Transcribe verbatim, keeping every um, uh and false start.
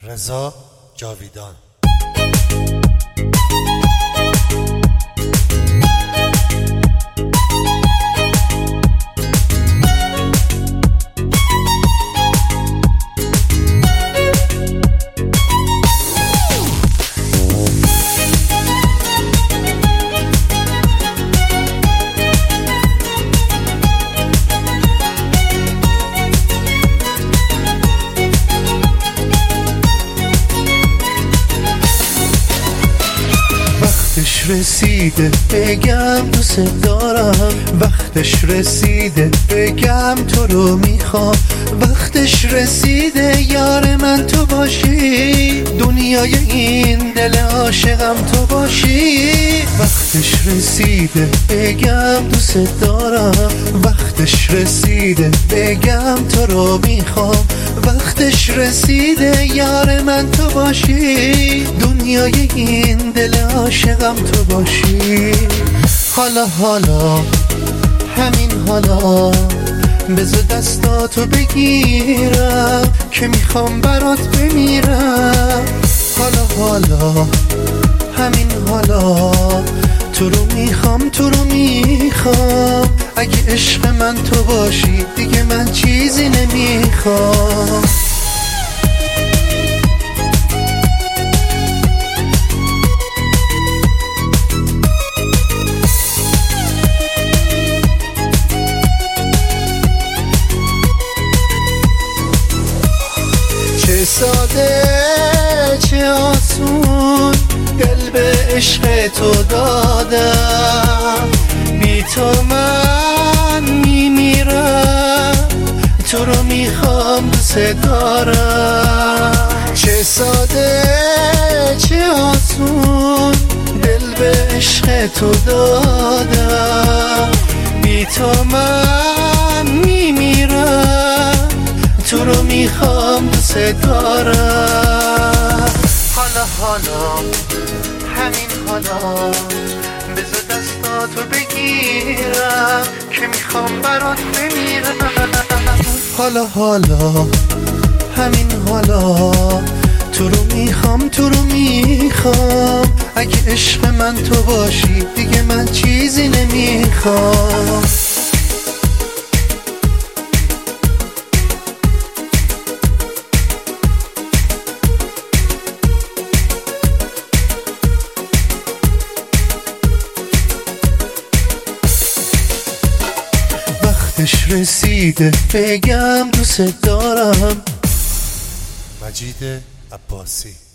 رضا جاویدان. وقتش رسیده بگم دوست دارم، وقتش رسیده بگم تو رو میخوام، وقتش رسیده یار من تو باشی، دنیای این دل عاشقم تو باشی. وقتش رسیده بگم دوست دارم، وقتش رسیده بگم تو رو میخوام، وقتش رسیده یار من تو باشی، دنیای این دل عاشقم تو باشی. حالا حالا همین حالا بذار دستاتو بگیرم که میخوام برات بمیرم. حالا حالا همین حالا تو رو میخوام تو رو میخوام، اگه عشق من تو باشی دیگه من چیزی نمیخوام. چه ساده چه آسون دل به عشق تو دادم، بی تو من میمیرم، تو رو میخوام دوست دارم. چه ساده چه آسون دل به عشق تو دادم، بی تو من میمیرم، تو رو میخوام دوست دارم. حالا حالا همین حالا بذار دستاتو بگیرم که میخوام برات بمیرم. حالا حالا همین حالا تو رو میخوام تو رو میخوام، اگه عشق من تو باشی دیگه من چیزی نمیخوام. وقتش رسیده بگم دوست دارم. مجید عباسی.